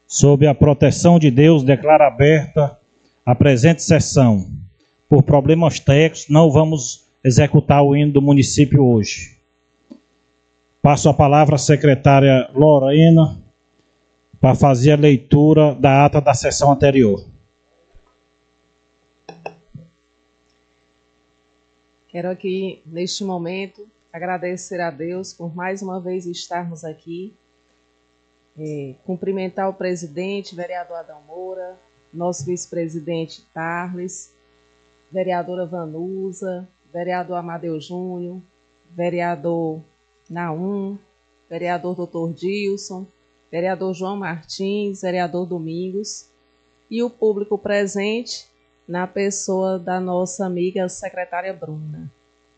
Sob a proteção de Deus, declaro aberta a presente sessão. Por problemas técnicos, não vamos executar o hino do município hoje. Passo a palavra à secretária Lorena para fazer a leitura da ata da sessão anterior. Quero aqui, neste momento, agradecer a Deus por mais uma vez estarmos aqui, cumprimentar o presidente, vereador Adão Moura, nosso vice-presidente Tarles, vereadora Vanusa, vereador Amadeu Júnior, vereador Naum, vereador Dr. Dilson, vereador João Martins, vereador Domingos e o público presente na pessoa da nossa amiga secretária Bruna.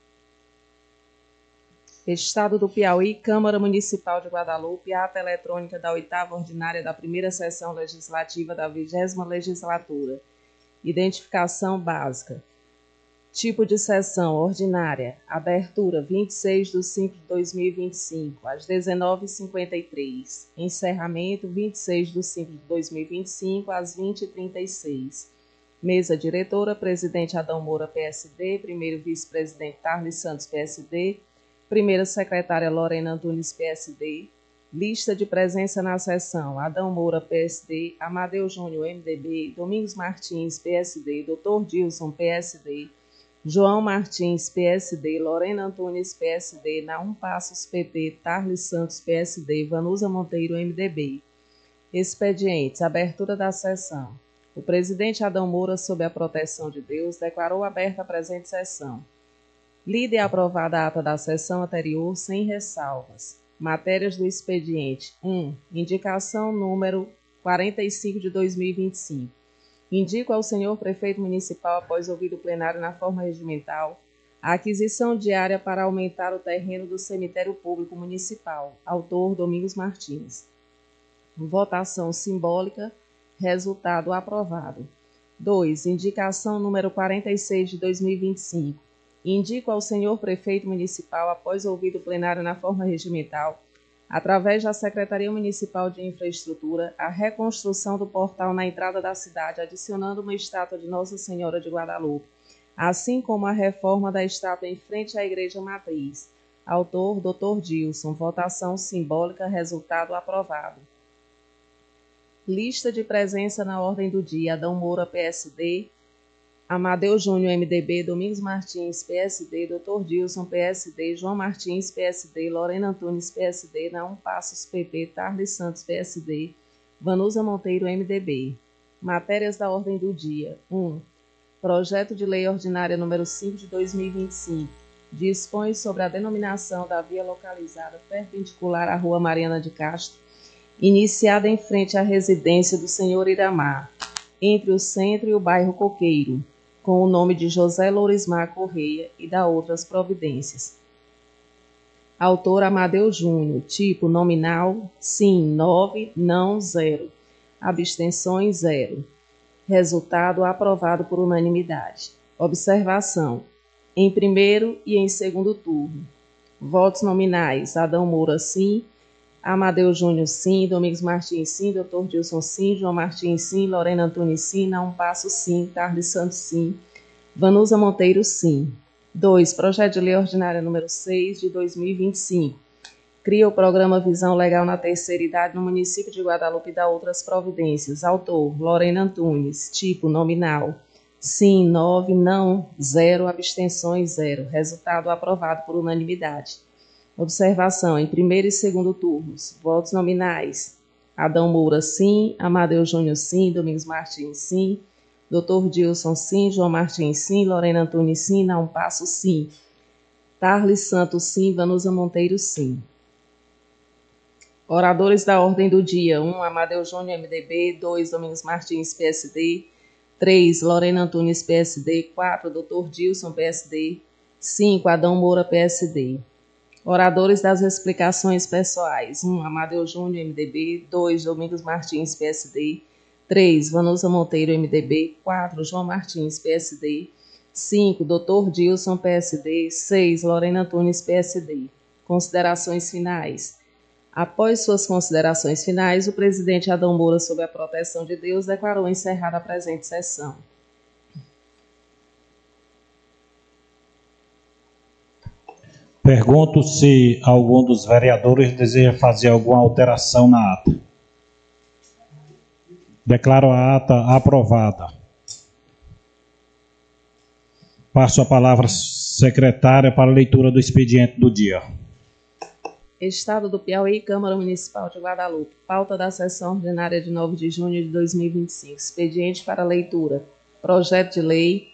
Estado do Piauí, Câmara Municipal de Guadalupe, ata eletrônica da 8ª ordinária da primeira sessão legislativa da 20ª legislatura. Identificação básica. Tipo de sessão ordinária. Abertura 26/5/2025, às 19h53. Encerramento 26/5/2025, às 20h36. Mesa diretora, presidente Adão Moura, PSD, primeiro vice-presidente Tarles Santos, PSD, primeira secretária Lorena Antunes, PSD, lista de presença na sessão, Adão Moura, PSD, Amadeu Júnior, MDB, Domingos Martins, PSD, Dr. Dilson, PSD, João Martins, PSD, Lorena Antunes, PSD, Naum Passos, PP, Tarles Santos, PSD, Vanusa Monteiro, MDB. Expedientes, abertura da sessão. O presidente Adão Moura, sob a proteção de Deus, declarou aberta a presente sessão. Lida e aprovada a ata da sessão anterior sem ressalvas. Matérias do expediente. 1. Indicação número 45 de 2025. Indico ao senhor prefeito municipal, após ouvido o plenário na forma regimental, a aquisição de área para aumentar o terreno do cemitério público municipal. Autor Domingos Martins. Votação simbólica. Resultado aprovado. 2. Indicação número 46 de 2025. Indico ao senhor prefeito municipal, após ouvido o plenário na forma regimental, através da Secretaria Municipal de Infraestrutura, a reconstrução do portal na entrada da cidade, adicionando uma estátua de Nossa Senhora de Guadalupe, assim como a reforma da estátua em frente à Igreja Matriz. Autor, Dr. Dilson. Votação simbólica. Resultado aprovado. Lista de presença na ordem do dia. Adão Moura, PSD, Amadeu Júnior, MDB, Domingos Martins, PSD, Dr. Dilson, PSD, João Martins, PSD, Lorena Antunes, PSD, Naum Passos, PP, Tarles Santos, PSD, Vanusa Monteiro, MDB. Matérias da ordem do dia. 1. Projeto de Lei Ordinária número 5 de 2025. Dispõe sobre a denominação da via localizada perpendicular à Rua Mariana de Castro, iniciada em frente à residência do senhor Iramar, entre o centro e o bairro Coqueiro, com o nome de José Lourismar Correia e da outras providências. Autor Amadeu Júnior. Tipo nominal, sim, 9, não, 0. Abstenções, 0. Resultado aprovado por unanimidade. Observação. Em primeiro e em segundo turno. Votos nominais. Adão Moura, sim. Amadeu Júnior, sim. Domingos Martins, sim. Dr. Dilson, sim. João Martins, sim. Lorena Antunes, sim. Naum Passo, sim. Tarles Santos, sim. Vanusa Monteiro, sim. 2. Projeto de Lei Ordinária número 6 de 2025. Cria o programa Visão Legal na Terceira Idade no município de Guadalupe e dá outras providências. Autor, Lorena Antunes. Tipo, nominal. Sim, 9, não, 0. Abstenções, 0. Resultado aprovado por unanimidade. Observação. Em primeiro e segundo turnos. Votos nominais. Adão Moura, sim. Amadeu Júnior, sim. Domingos Martins, sim. Dr. Dilson, sim. João Martins, sim. Lorena Antunes, sim. Naum Passo, sim. Tarles Santos, sim. Vanusa Monteiro, sim. Oradores da ordem do dia. 1. Amadeu Júnior, MDB. 2. Domingos Martins, PSD. 3. Lorena Antunes, PSD. 4. Dr. Dilson, PSD. 5. Adão Moura, PSD. Oradores das explicações pessoais. 1. Amadeu Júnior, MDB. 2. Domingos Martins, PSD. 3. Vanusa Monteiro, MDB. 4. João Martins, PSD. 5. Dr. Dilson, PSD. 6. Lorena Antunes, PSD. Considerações finais. Após suas considerações finais, o presidente Adão Moura, sob a proteção de Deus, declarou encerrada a presente sessão. Pergunto se algum dos vereadores deseja fazer alguma alteração na ata. Declaro a ata aprovada. Passo a palavra à secretária para a leitura do expediente do dia. Estado do Piauí, Câmara Municipal de Guadalupe. Pauta da sessão ordinária de 9 de junho de 2025. Expediente para leitura. Projeto de lei.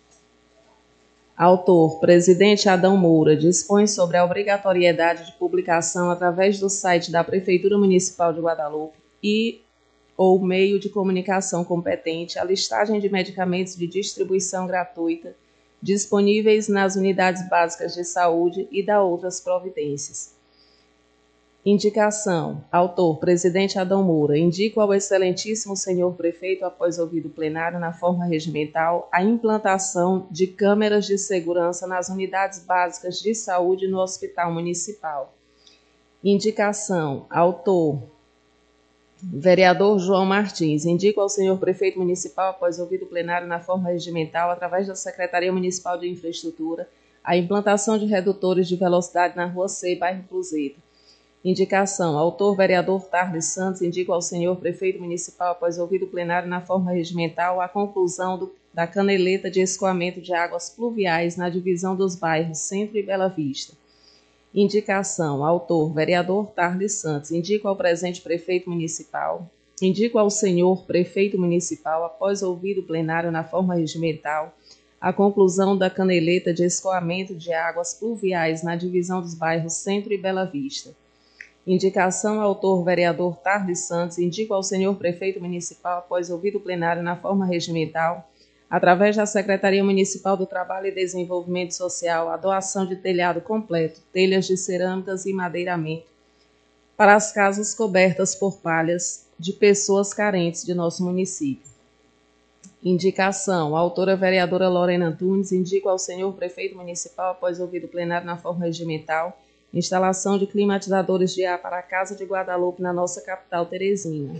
Autor, presidente Adão Moura, dispõe sobre a obrigatoriedade de publicação através do site da Prefeitura Municipal de Guadalupe ou meio de comunicação competente a listagem de medicamentos de distribuição gratuita disponíveis nas unidades básicas de saúde e da outras providências. Indicação. Autor, presidente Adão Moura. Indico ao excelentíssimo senhor prefeito, após ouvido plenário na forma regimental, a implantação de câmeras de segurança nas unidades básicas de saúde no Hospital Municipal. Indicação. Autor, vereador João Martins. Indico ao senhor prefeito municipal, após ouvido plenário na forma regimental, através da Secretaria Municipal de Infraestrutura, a implantação de redutores de velocidade na Rua C, bairro Cruzeiro. Indicação. Autor, vereador Tarles Santos. Indico ao senhor prefeito municipal, após ouvido plenário na forma regimental, a conclusão da caneleta de escoamento de águas pluviais na divisão dos bairros Centro e Bela Vista. Indicação. Autor, vereador Tarles Santos. Indico ao presente prefeito municipal. Indico ao senhor prefeito municipal, após ouvido plenário na forma regimental, a conclusão da caneleta de escoamento de águas pluviais na divisão dos bairros Centro e Bela Vista. Indicação. Autor, vereador Tarles Santos. Indico ao senhor prefeito municipal, após ouvido plenário na forma regimental, através da Secretaria Municipal do Trabalho e Desenvolvimento Social, a doação de telhado completo, telhas de cerâmicas e madeiramento, para as casas cobertas por palhas de pessoas carentes de nosso município. Indicação. Autora, vereadora Lorena Antunes. Indico ao senhor prefeito municipal, após ouvido plenário na forma regimental, instalação de climatizadores de ar para a Casa de Guadalupe na nossa capital, Teresina.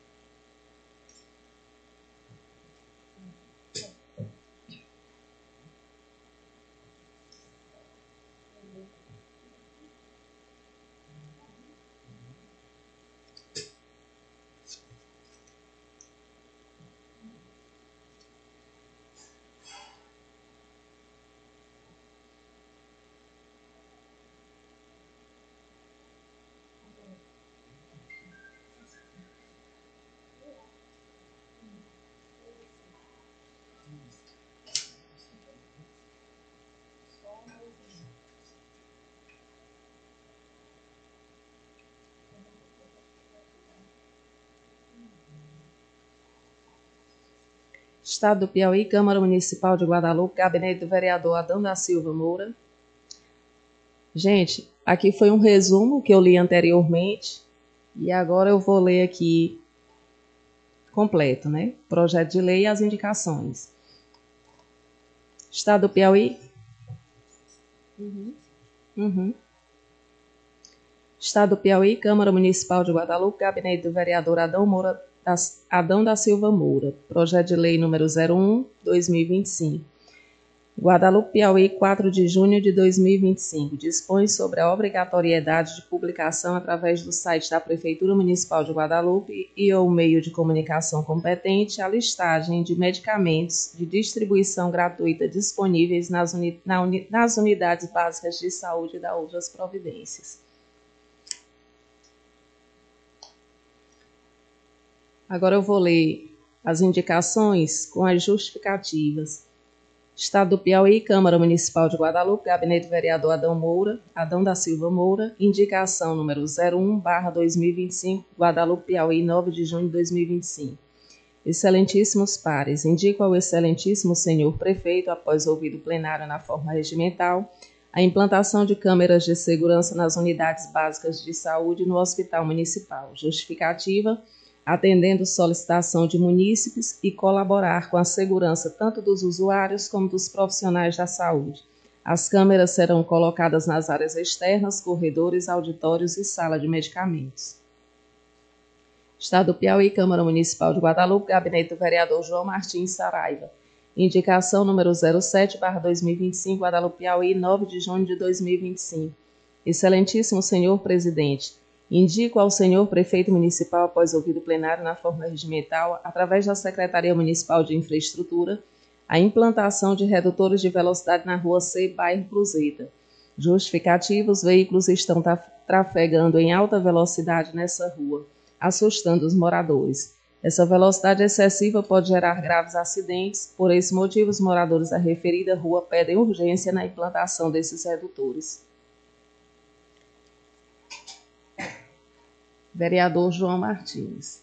Estado do Piauí, Câmara Municipal de Guadalupe, gabinete do vereador Adão da Silva Moura. Gente, aqui foi um resumo que eu li anteriormente e agora eu vou ler aqui completo, né? Projeto de lei e as indicações. Estado do Piauí. Estado do Piauí, Câmara Municipal de Guadalupe, gabinete do vereador Adão da Silva Moura. Projeto de lei número 01/2025. Guadalupe, Piauí, 4 de junho de 2025. Dispõe sobre a obrigatoriedade de publicação através do site da Prefeitura Municipal de Guadalupe e ou meio de comunicação competente a listagem de medicamentos de distribuição gratuita disponíveis nas unidades básicas de saúde e das outras providências. Agora eu vou ler as indicações com as justificativas. Estado do Piauí, Câmara Municipal de Guadalupe, gabinete do vereador Adão da Silva Moura, indicação número 01/2025, Guadalupe, Piauí, 9 de junho de 2025. Excelentíssimos pares, indico ao excelentíssimo senhor prefeito, após ouvido plenário na forma regimental, a implantação de câmeras de segurança nas unidades básicas de saúde no Hospital Municipal. Justificativa: atendendo solicitação de munícipes e colaborar com a segurança tanto dos usuários como dos profissionais da saúde, As câmeras serão colocadas nas áreas externas, corredores, auditórios e sala de medicamentos. Estado do Piauí, Câmara Municipal de Guadalupe, gabinete do vereador João Martins Saraiva. Indicação número 07/2025, Guadalupe, Piauí, 9 de junho de 2025. Excelentíssimo senhor presidente, indico ao senhor prefeito municipal, após ouvido plenário na forma regimental, através da Secretaria Municipal de Infraestrutura, a implantação de redutores de velocidade na Rua C, bairro Cruzeta. Justificativa: os veículos estão trafegando em alta velocidade nessa rua, assustando os moradores. Essa velocidade excessiva pode gerar graves acidentes. Por esse motivo, os moradores da referida rua pedem urgência na implantação desses redutores. Vereador João Martins.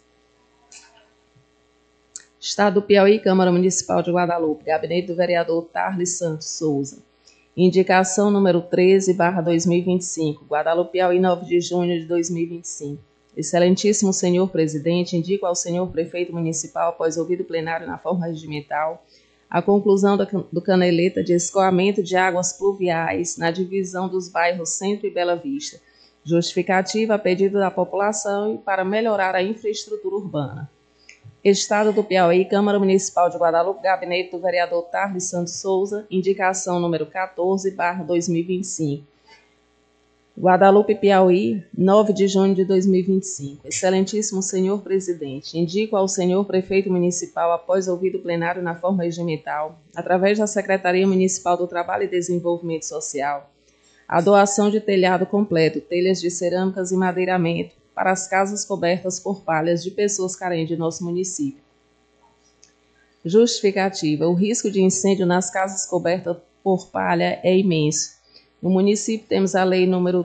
Estado do Piauí, Câmara Municipal de Guadalupe, gabinete do vereador Tarles Santos Souza. Indicação número 13/2025, Guadalupe, Piauí, 9 de junho de 2025. Excelentíssimo senhor presidente, indico ao senhor prefeito municipal, após ouvido plenário na forma regimental, a conclusão do caneleta de escoamento de águas pluviais na divisão dos bairros Centro e Bela Vista. Justificativa: a pedido da população e para melhorar a infraestrutura urbana. Estado do Piauí, Câmara Municipal de Guadalupe, gabinete do vereador Tarles Santos Souza, indicação número 14/2025. Guadalupe, Piauí, 9 de junho de 2025. Excelentíssimo senhor presidente, indico ao senhor prefeito municipal, após ouvido plenário na forma regimental, através da Secretaria Municipal do Trabalho e Desenvolvimento Social, a doação de telhado completo, telhas de cerâmicas e madeiramento para as casas cobertas por palhas de pessoas carentes de nosso município. Justificativa: o risco de incêndio nas casas cobertas por palha é imenso. No município temos a Lei número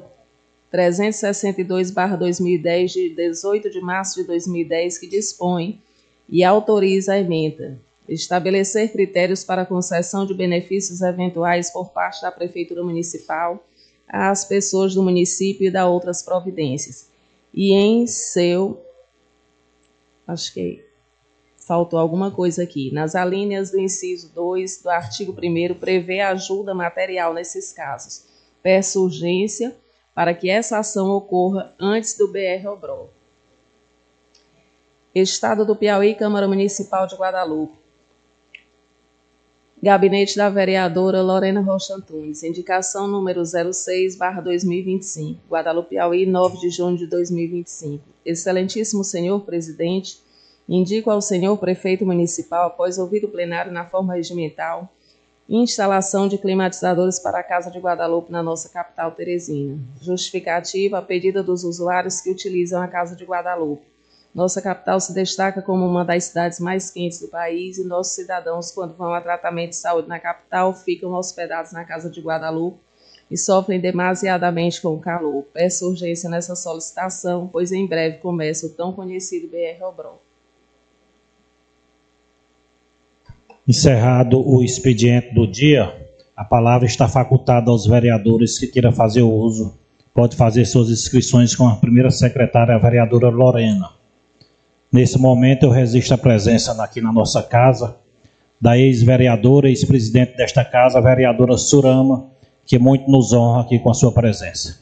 362/2010, de 18 de março de 2010, que dispõe e autoriza a ementa. Estabelecer critérios para concessão de benefícios eventuais por parte da Prefeitura Municipal às pessoas do município e da outras providências. E em seu... Acho que faltou alguma coisa aqui. Nas alíneas do inciso 2 do artigo 1º, prevê ajuda material nesses casos. Peço urgência para que essa ação ocorra antes do BR-Obró. Estado do Piauí, Câmara Municipal de Guadalupe. Gabinete da vereadora Lorena Rocha Antunes. Indicação número 06/2025. Guadalupe, Piauí, 9 de junho de 2025. Excelentíssimo senhor presidente, indico ao senhor prefeito municipal, após ouvido plenário na forma regimental, instalação de climatizadores para a Casa de Guadalupe na nossa capital Teresina. Justificativa: a pedido dos usuários que utilizam a Casa de Guadalupe. Nossa capital se destaca como uma das cidades mais quentes do país e nossos cidadãos, quando vão a tratamento de saúde na capital, ficam hospedados na Casa de Guadalupe e sofrem demasiadamente com o calor. Peço urgência nessa solicitação, pois em breve começa o tão conhecido BR-Obró. Encerrado o expediente do dia, a palavra está facultada aos vereadores que queiram fazer o uso. Pode fazer suas inscrições com a primeira secretária, a vereadora Lorena. Nesse momento, eu registro a presença aqui na nossa casa da ex-vereadora, ex-presidente desta casa, a vereadora Surama, que muito nos honra aqui com a sua presença.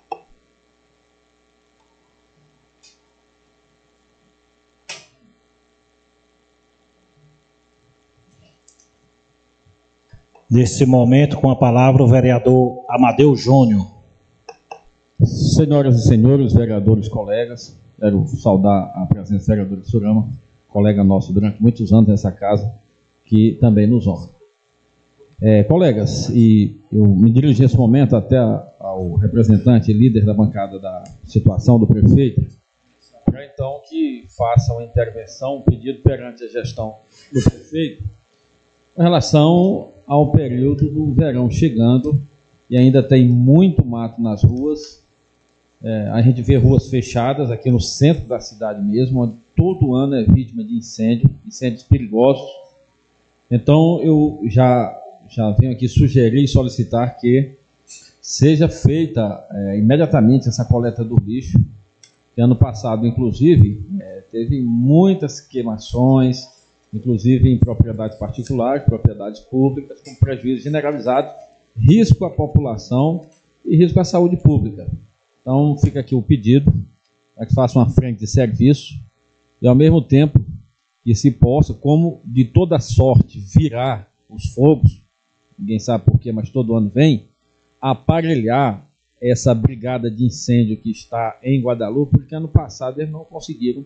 Nesse momento, com a palavra, o vereador Amadeu Júnior. Senhoras e senhores, vereadores, colegas, quero saudar a presença da vereadora Surama, colega nosso durante muitos anos nessa casa, que também nos honra. Colegas, e eu me dirigi nesse momento até ao representante e líder da bancada da situação do prefeito, para então que faça uma intervenção, um pedido perante a gestão do prefeito, em relação ao período do verão chegando, e ainda tem muito mato nas ruas. A gente vê ruas fechadas aqui no centro da cidade mesmo, onde todo ano é vítima de incêndios perigosos. Então, eu já venho aqui sugerir e solicitar que seja feita imediatamente essa coleta do lixo, que ano passado, inclusive, teve muitas queimações, inclusive em propriedades particulares, propriedades públicas, com prejuízo generalizado risco à população e risco à saúde pública. Então, fica aqui o pedido para que faça uma frente de serviço e, ao mesmo tempo, que se possa, como de toda sorte virar os fogos, ninguém sabe porquê, mas todo ano vem, aparelhar essa brigada de incêndio que está em Guadalupe, porque ano passado eles não conseguiram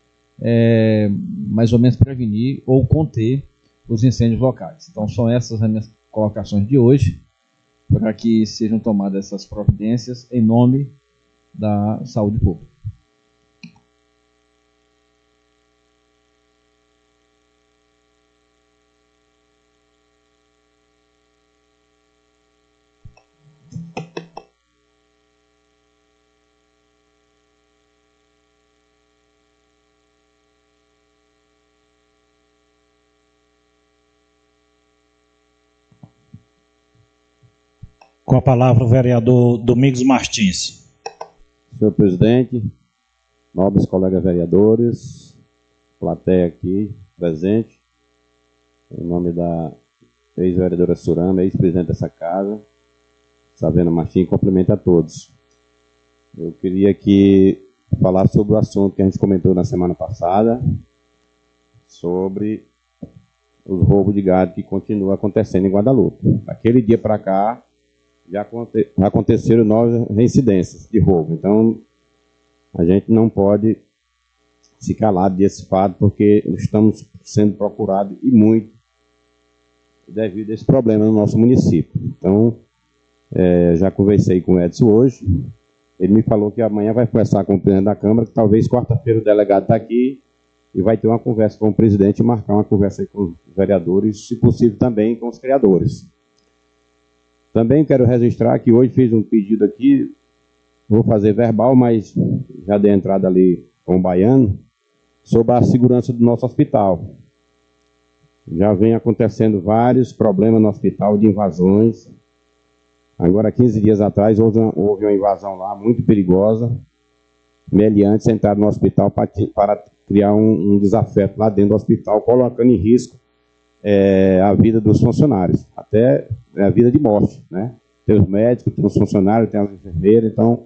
mais ou menos prevenir ou conter os incêndios locais. Então, são essas as minhas colocações de hoje, para que sejam tomadas essas providências em nome da saúde pública. Com a palavra o vereador Domingos Martins. Senhor presidente, nobres colegas vereadores, plateia aqui presente, em nome da ex-vereadora Surama, ex-presidente dessa casa, Sabrina Martins, cumprimento a todos. Eu queria aqui falar sobre o assunto que a gente comentou na semana passada, sobre os roubos de gado que continuam acontecendo em Guadalupe. Daquele dia para cá, já aconteceram 9 reincidências de roubo. Então, a gente não pode se calar desse fato, porque estamos sendo procurados e muito devido a esse problema no nosso município. Então, já conversei com o Edson hoje. Ele me falou que amanhã vai conversar com o presidente da Câmara, que talvez quarta-feira o delegado está aqui e vai ter uma conversa com o presidente e marcar uma conversa aí com os vereadores, se possível também com os criadores. Também quero registrar que hoje fiz um pedido aqui, vou fazer verbal, mas já dei entrada ali com o Baiano, sobre a segurança do nosso hospital. Já vem acontecendo vários problemas no hospital de invasões. Agora, 15 dias atrás, houve uma invasão lá, muito perigosa. Meliantes entraram no hospital para criar um desafeto lá dentro do hospital, colocando em risco a vida dos funcionários, até a vida de morte, né? Tem os médicos, tem os funcionários, tem as enfermeiras. Então,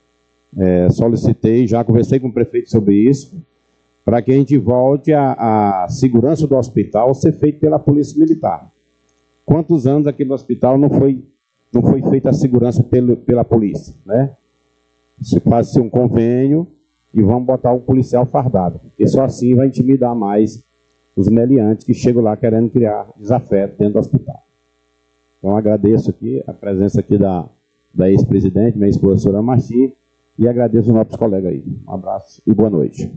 solicitei, já conversei com o prefeito sobre isso, para que a gente volte a segurança do hospital ser feita pela Polícia Militar. Quantos anos aqui no hospital não foi feita a segurança pela polícia, né? Se faz um convênio e vamos botar um policial fardado, porque só assim vai intimidar mais os meliantes que chegam lá querendo criar desafeto dentro do hospital. Então, agradeço aqui a presença aqui da ex-presidente, minha esposa, Soraya Martins, e agradeço os nossos colegas aí. Um abraço e boa noite.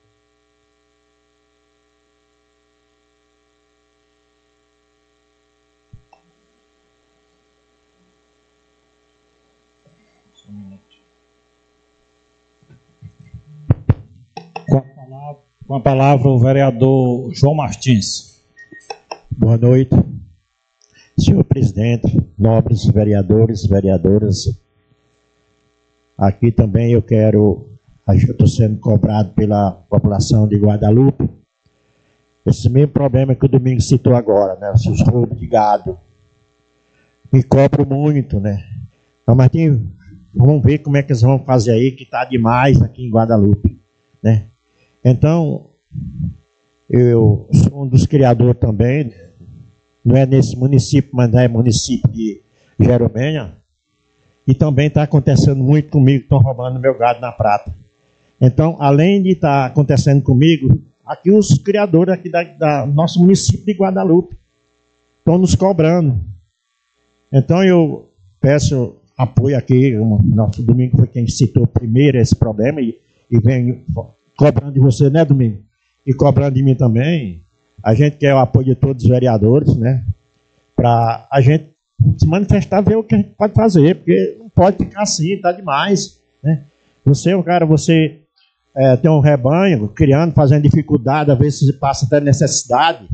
Com a palavra o vereador João Martins. Boa noite, senhor presidente, nobres vereadores, vereadoras. Aqui também eu estou sendo cobrado pela população de Guadalupe. Esse mesmo problema que o Domingos citou agora, né? Os roubos de gado. Me cobro muito, né? Então, Martinho, vamos ver como é que eles vão fazer aí, que está demais aqui em Guadalupe, né? Então, eu sou um dos criadores também, não é nesse município, mas é município de Jeromenha, e também está acontecendo muito comigo, estão roubando meu gado na prata. Então, além de estar acontecendo comigo, aqui os criadores aqui da nosso município de Guadalupe estão nos cobrando. Então, eu peço apoio aqui, o nosso Domingo foi quem citou primeiro esse problema, e vem cobrando de você, né, Domingo? E cobrando de mim também. A gente quer o apoio de todos os vereadores, né? Para a gente se manifestar, ver o que a gente pode fazer, porque não pode ficar assim, tá demais, né? Você, tem um rebanho, criando, fazendo dificuldade, às vezes você passa até necessidade,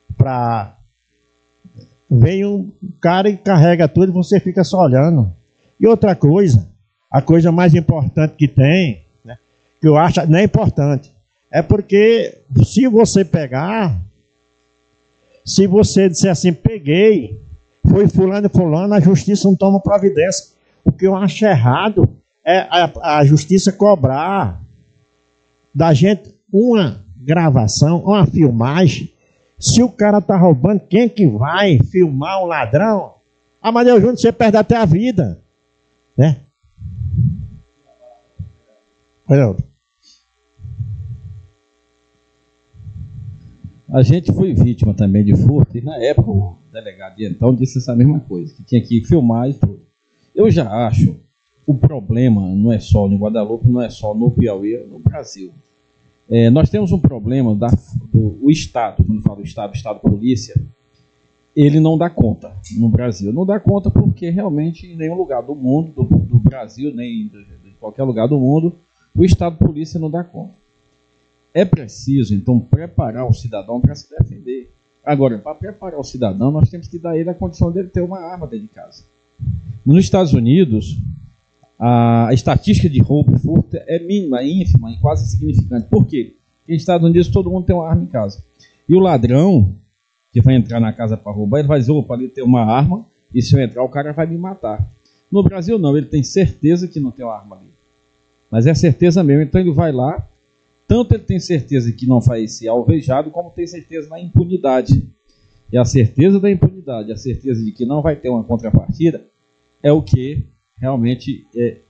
vem um cara e carrega tudo e você fica só olhando. E outra coisa, a coisa mais importante que tem, que eu acho não é importante, é porque se você disser assim, peguei, foi fulano e fulano, a justiça não toma providência. O que eu acho errado é a justiça cobrar da gente uma gravação, uma filmagem. Se o cara está roubando, quem que vai filmar um ladrão? Amadeu Júnior, você perde até a vida, né? Olha. A gente foi vítima também de furto, e na época o delegado de então disse essa mesma coisa, que tinha que filmar e tudo. Eu já acho, o problema não é só no Guadalupe, não é só no Piauí, é no Brasil. Nós temos um problema do Estado, quando falo Estado Polícia, ele não dá conta no Brasil. Não dá conta porque realmente em nenhum lugar do mundo, do Brasil, nem de qualquer lugar do mundo, o Estado Polícia não dá conta. É preciso, então, preparar o cidadão para se defender. Agora, para preparar o cidadão, nós temos que dar a ele a condição dele ter uma arma dentro de casa. Nos Estados Unidos, a estatística de roubo e furto é mínima, é ínfima e quase insignificante. Por quê? Porque nos Estados Unidos todo mundo tem uma arma em casa. E o ladrão que vai entrar na casa para roubar, ele vai dizer, opa, ali tem uma arma, e se eu entrar, o cara vai me matar. No Brasil, não, ele tem certeza que não tem uma arma ali. Mas é certeza mesmo, então ele vai lá, tanto ele tem certeza que não vai ser alvejado, como tem certeza na impunidade. E a certeza da impunidade, a certeza de que não vai ter uma contrapartida, é o que realmente,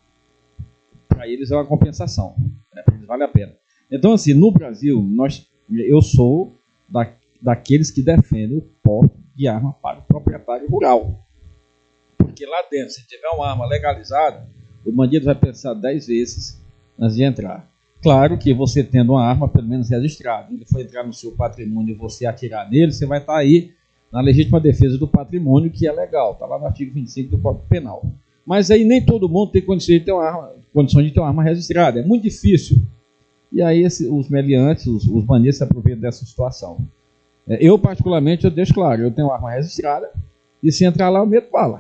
para eles, é uma compensação. Para eles vale a pena. Então, assim, no Brasil, eu sou daqueles que defendem o porte de arma para o proprietário rural. Porque lá dentro, se tiver uma arma legalizada, o bandido vai pensar 10 vezes antes de entrar. Claro que você tendo uma arma, pelo menos registrada, ele for entrar no seu patrimônio e você atirar nele, você vai estar aí na legítima defesa do patrimônio, que é legal, está lá no artigo 25 do Código Penal. Mas aí nem todo mundo tem condições de ter uma arma registrada, é muito difícil. E aí os meliantes, os bandidos se aproveitam dessa situação. Eu, particularmente, eu deixo claro, eu tenho uma arma registrada, e se entrar lá, eu meto bala.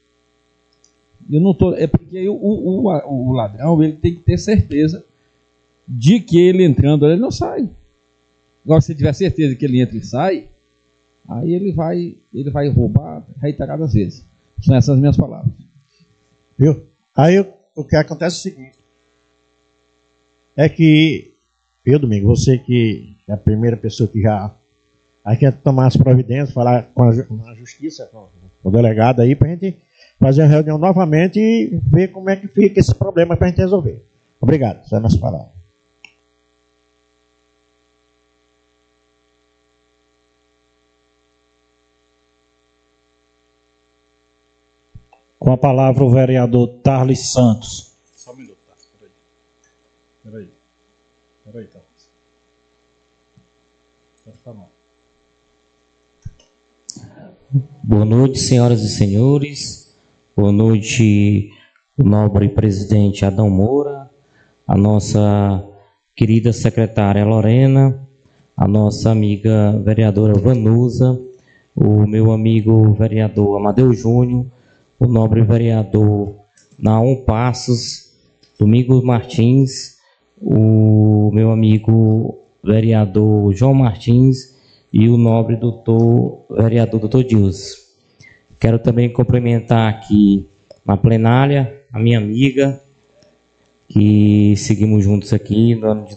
Eu não tô, é porque o ladrão ele tem que ter certeza de que ele entrando, ele não sai. Agora, se tiver certeza que ele entra e sai, aí ele vai roubar reiteradas vezes. São essas minhas palavras. Viu? Aí o que acontece é o seguinte, é que, Domingo, você que é a primeira pessoa que já quer tomar as providências, falar com a justiça, com o delegado aí, para a gente fazer a reunião novamente e ver como é que fica esse problema para a gente resolver. Obrigado, essa é a nossa palavra. Com a palavra o vereador Tarlis Santos. Só um minuto, tá? Peraí, Tarlis. Pode falar. Boa noite, senhoras e senhores. Boa noite, o nobre presidente Adão Moura, a nossa querida secretária Lorena, a nossa amiga vereadora Vanusa, o meu amigo vereador Amadeu Júnior, o nobre vereador Naum Passos, Domingos Martins, o meu amigo vereador João Martins e o nobre vereador doutor Dilson. Quero também cumprimentar aqui na plenária a minha amiga, que seguimos juntos aqui no ano de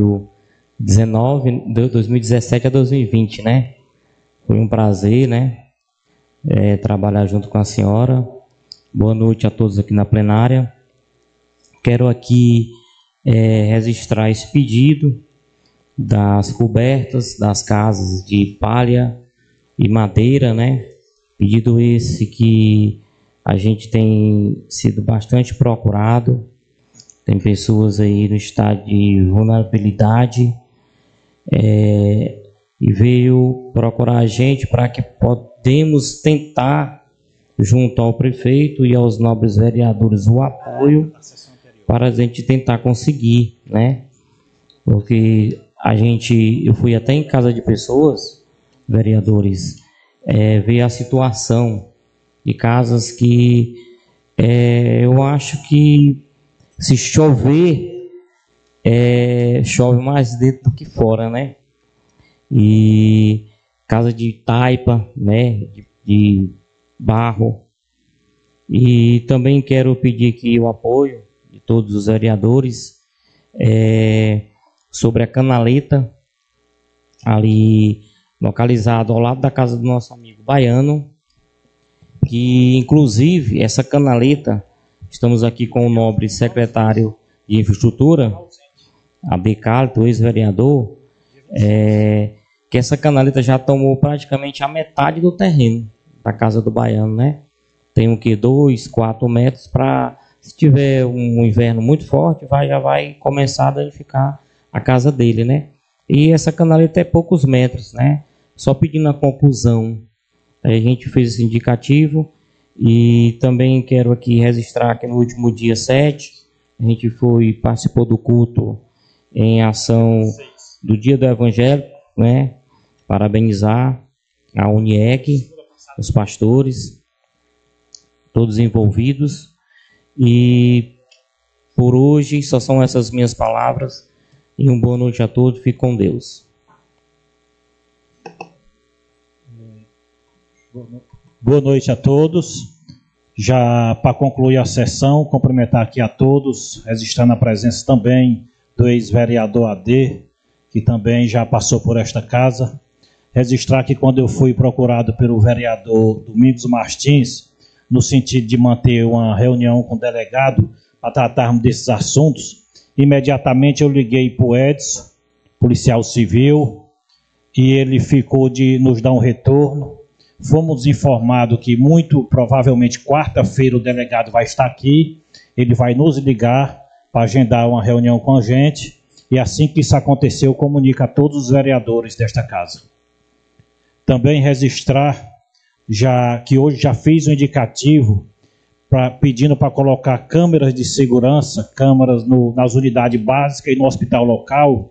2017 a 2020, né? Foi um prazer, né? Trabalhar junto com a senhora. Boa noite a todos aqui na plenária. Quero aqui registrar esse pedido das cobertas das casas de palha e madeira, né? Pedido esse que a gente tem sido bastante procurado. Tem pessoas aí no estado de vulnerabilidade e veio procurar a gente para que podemos tentar, junto ao prefeito e aos nobres vereadores, o apoio para a gente tentar conseguir, né? Porque eu fui até em casa de pessoas, vereadores, ver a situação de casas que eu acho que se chover, chove mais dentro do que fora, né? E casa de taipa, né? De barro. E também quero pedir aqui o apoio de todos os vereadores sobre a canaleta, ali localizado ao lado da casa do nosso amigo Baiano, que inclusive essa canaleta, estamos aqui com o nobre secretário de Infraestrutura, Abdicalito, ex-vereador, que essa canaleta já tomou praticamente a metade do terreno da casa do Baiano, né? Tem o que? 2, 4 metros para, se tiver um inverno muito forte, já vai começar a danificar a casa dele, né? E essa canaleta é poucos metros, né? Só pedindo a conclusão. A gente fez esse indicativo e também quero aqui registrar que no último dia 7, a gente participou do culto em ação do Dia do Evangelho, né? Parabenizar a UNIEC, os pastores, todos envolvidos. E por hoje só são essas minhas palavras. E uma boa noite a todos. Fique com Deus. Boa noite a todos. Já para concluir a sessão, cumprimentar aqui a todos, registrando a presença também do ex-vereador AD, que também já passou por esta casa. Registrar que quando eu fui procurado pelo vereador Domingos Martins, no sentido de manter uma reunião com o delegado para tratarmos desses assuntos, imediatamente eu liguei para o Edson, policial civil, e ele ficou de nos dar um retorno. Fomos informados que muito provavelmente quarta-feira o delegado vai estar aqui, ele vai nos ligar para agendar uma reunião com a gente, e assim que isso aconteceu, comunica a todos os vereadores desta casa. Também registrar que hoje já fiz um indicativo pedindo para colocar câmeras de segurança, câmeras nas unidades básicas e no hospital local,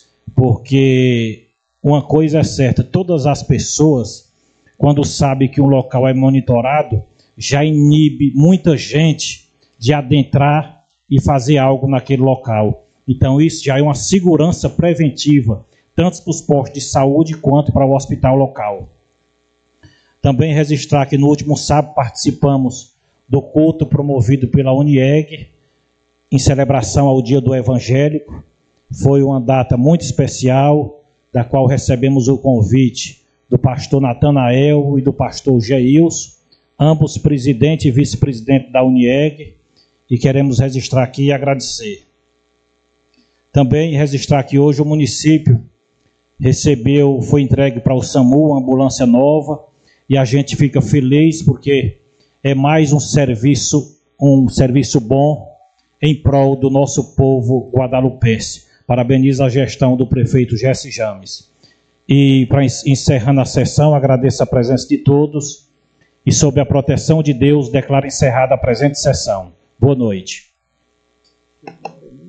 porque uma coisa é certa, todas as pessoas, quando sabem que um local é monitorado, já inibe muita gente de adentrar e fazer algo naquele local. Então isso já é uma segurança preventiva, tanto para os postos de saúde quanto para o hospital local. Também registrar que no último sábado participamos do culto promovido pela UNIEG, em celebração ao Dia do Evangélico. Foi uma data muito especial, da qual recebemos o convite do pastor Natanael e do pastor Geilson, ambos presidente e vice-presidente da UNIEG, e queremos registrar aqui e agradecer. Também registrar que hoje o município foi entregue para o SAMU uma ambulância nova, e a gente fica feliz porque é mais um serviço bom em prol do nosso povo guadalupense. Parabenizo a gestão do prefeito Jesse James. E para encerrando a sessão, agradeço a presença de todos e sob a proteção de Deus declaro encerrada a presente sessão. Boa noite.